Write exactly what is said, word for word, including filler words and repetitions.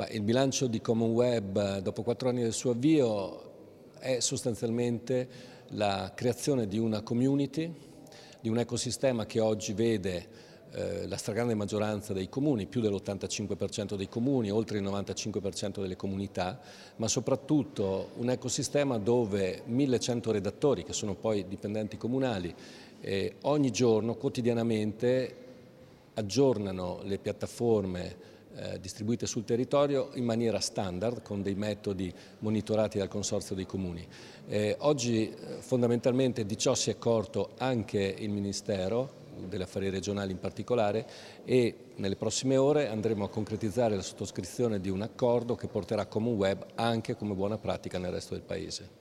Beh, il bilancio di Common Web dopo quattro anni del suo avvio è sostanzialmente la creazione di una community, di un ecosistema che oggi vede eh, la stragrande maggioranza dei comuni, più dell'ottantacinque per cento dei comuni, oltre il novantacinque per cento delle comunità, ma soprattutto un ecosistema dove millecento redattori, che sono poi dipendenti comunali, eh, ogni giorno, quotidianamente, aggiornano le piattaforme eh, distribuite sul territorio in maniera standard, con dei metodi monitorati dal Consorzio dei Comuni. Eh, oggi eh, fondamentalmente di ciò si è accorto anche il Ministero delle Affari Regionali in particolare, e nelle prossime ore andremo a concretizzare la sottoscrizione di un accordo che porterà Common Web anche come buona pratica nel resto del Paese.